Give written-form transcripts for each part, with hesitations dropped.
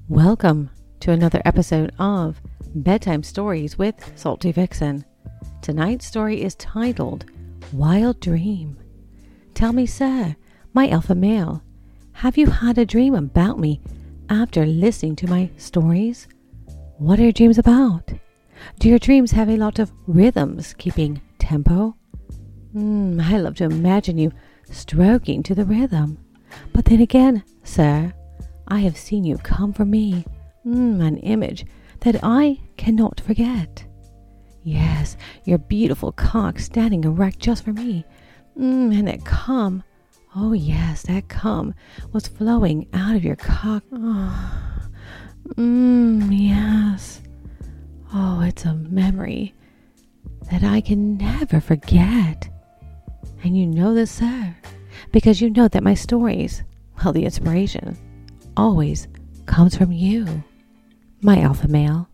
Welcome to another episode of Bedtime Stories with Salty Vixen. Tonight's story is titled Wild Dream. Tell me, sir, my alpha male, have you had a dream about me after listening to my stories? What are your dreams about? Do your dreams have a lot of rhythms keeping tempo? I love to imagine you stroking to the rhythm. But then again, sir, I have seen you come for me, an image that I cannot forget. Yes, your beautiful cock standing erect just for me, and that cum, oh yes, that cum was flowing out of your cock. Yes. Oh, it's a memory that I can never forget. And you know this, sir, because you know that my stories, well, the inspiration always comes from you, my alpha male.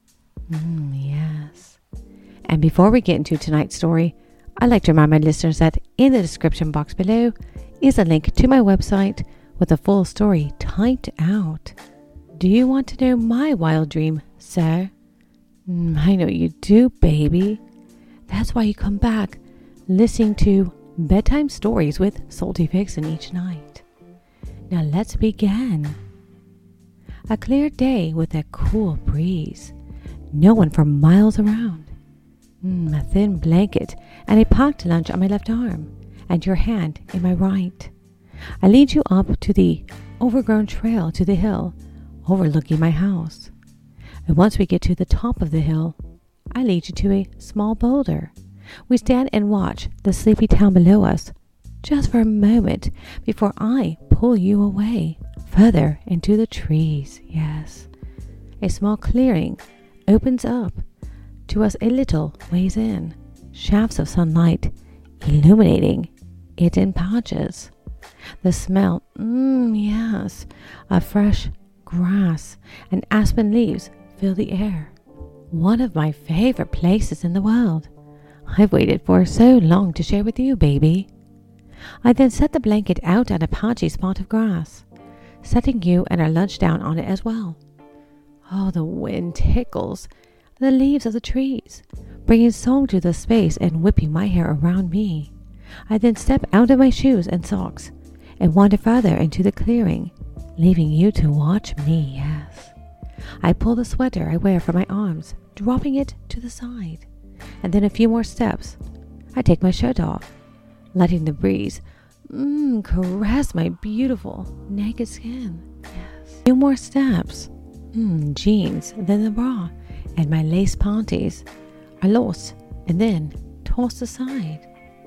Yes. And before we get into tonight's story, I'd like to remind my listeners that in the description box below is a link to my website with a full story typed out. Do you want to know my wild dream, sir? I know you do, baby. That's why you come back listening to Bedtime Stories with Salty Vixen each night. Now let's begin. A clear day with a cool breeze. No one for miles around. A thin blanket and a packed lunch on my left arm and your hand in my right. I lead you up to the overgrown trail to the hill overlooking my house. And once we get to the top of the hill, I lead you to a small boulder. We stand and watch the sleepy town below us just for a moment before I pull you away further into the trees. Yes, a small clearing opens up to us a little ways in, shafts of sunlight illuminating it in patches. The smell, yes, of fresh grass and aspen leaves fill the air. One of my favorite places in the world. I've waited for so long to share with you, baby. I then set the blanket out on a patchy spot of grass, setting you and our lunch down on it as well. Oh, the wind tickles the leaves of the trees, bringing song to the space and whipping my hair around me. I then step out of my shoes and socks and wander further into the clearing, leaving you to watch me, yes. I pull the sweater I wear from my arms, dropping it to the side, and then a few more steps. I take my shirt off, letting the breeze caress my beautiful naked skin. Yes. A few more steps. Jeans, then the bra, and my lace panties are lost and then tossed aside.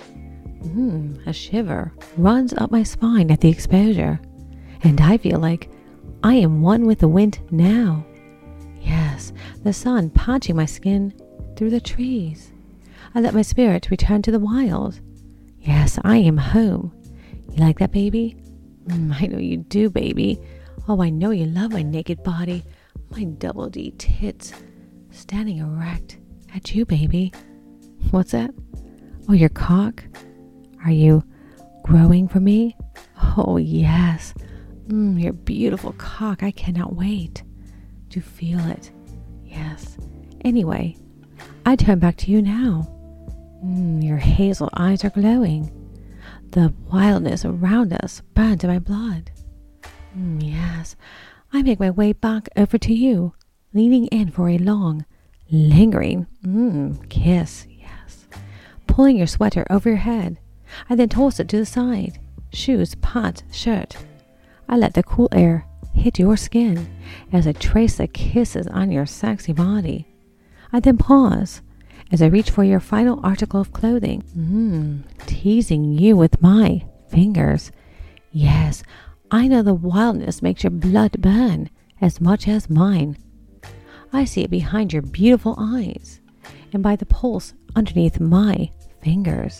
A shiver runs up my spine at the exposure, and I feel like I am one with the wind now. Yes, the sun punching my skin through the trees. I let my spirit return to the wild. Yes, I am home. You like that, baby? I know you do, baby. Oh, I know you love my naked body, my double D tits, standing erect at you, baby. What's that? Oh, your cock? Are you growing for me? Oh, yes. Your beautiful cock. I cannot wait to feel it. Yes. Anyway, I turn back to you now. Your hazel eyes are glowing. The wildness around us burns in my blood. Yes, I make my way back over to you, leaning in for a long, lingering kiss. Yes, pulling your sweater over your head. I then toss it to the side. Shoes, pants, shirt. I let the cool air hit your skin as I trace the kisses on your sexy body. I then pause as I reach for your final article of clothing, teasing you with my fingers. Yes, I know the wildness makes your blood burn as much as mine. I see it behind your beautiful eyes and by the pulse underneath my fingers.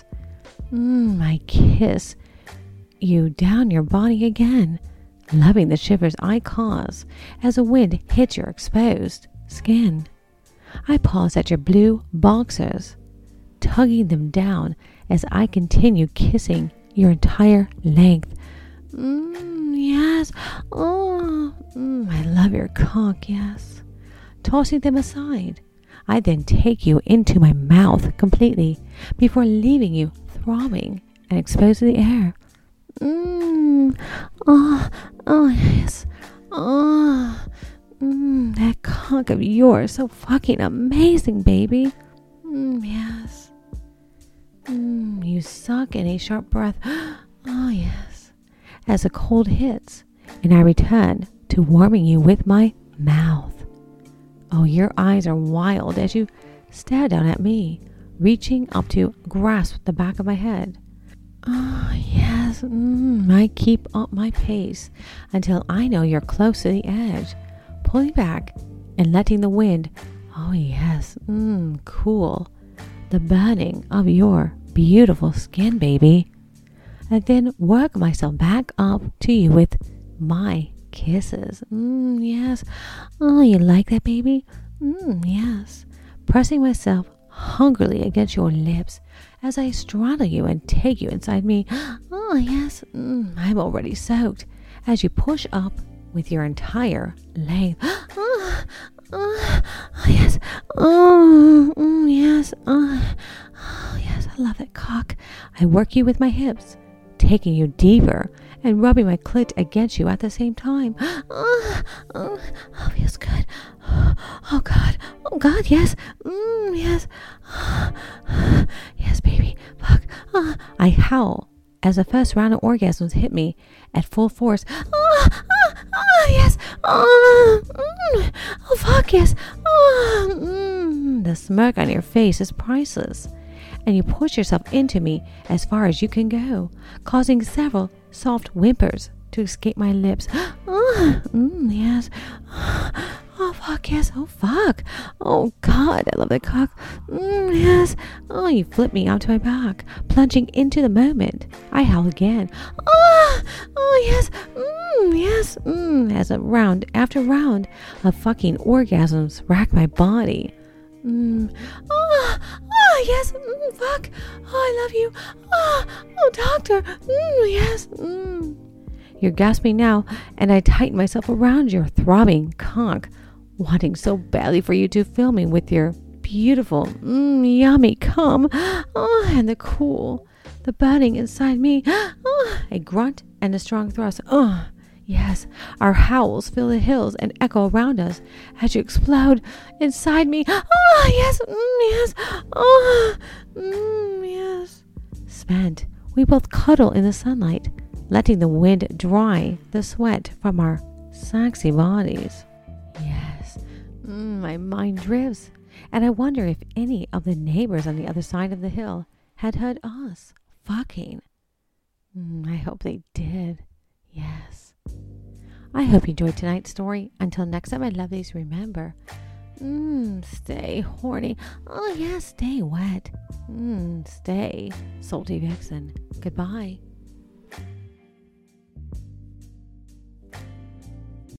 I kiss you down your body again, loving the shivers I cause as the wind hits your exposed skin. I pause at your blue boxers, tugging them down as I continue kissing your entire length. Yes. Oh, I love your cock, yes. Tossing them aside, I then take you into my mouth completely before leaving you throbbing and exposed to the air. Oh, yes. That cock of yours, so fucking amazing, baby. Yes. You suck in a sharp breath. Oh, yes. As the cold hits, and I return to warming you with my mouth. Oh, your eyes are wild as you stare down at me, reaching up to grasp the back of my head. Oh, yes. I keep up my pace until I know you're close to the edge, pulling back and letting the wind, oh, yes, cool the burning of your beautiful skin, baby. And then work myself back up to you with my kisses. Yes. Oh, you like that, baby? Yes. Pressing myself hungrily against your lips as I straddle you and take you inside me. Oh, yes. I'm already soaked as you push up with your entire length. Yes. Yes. Yes. I love that cock. I work you with my hips, taking you deeper and rubbing my clit against you at the same time. Oh, feels good. Oh, God. Oh, God, yes. Yes. Yes, baby. Fuck. I howl as the first round of orgasms hit me at full force. Yes. Oh, fuck, yes. The smirk on your face is priceless, and you push yourself into me as far as you can go, causing several soft whimpers to escape my lips. Yes. Oh, fuck, yes. Oh, fuck. Oh, God, I love that cock. Yes. Oh, you flip me onto my back, plunging into the moment. I howl again. Oh, yes. Yes. As a round after round of fucking orgasms rack my body. Yes. Fuck. Oh, I love you. Oh, doctor. Yes. You're gasping now, and I tighten myself around your throbbing cock, wanting so badly for you to fill me with your beautiful, yummy cum. And the burning inside me. A grunt and a strong thrust. Yes, our howls fill the hills and echo around us as you explode inside me. Yes, yes, yes. Spent, we both cuddle in the sunlight, letting the wind dry the sweat from our sexy bodies. Yes, my mind drifts, and I wonder if any of the neighbors on the other side of the hill had heard us fucking. I hope they did. Yes. I hope you enjoyed tonight's story. Until next time, my lovelies, remember, stay horny. Oh, yes, stay wet. Stay salty vixen. Goodbye.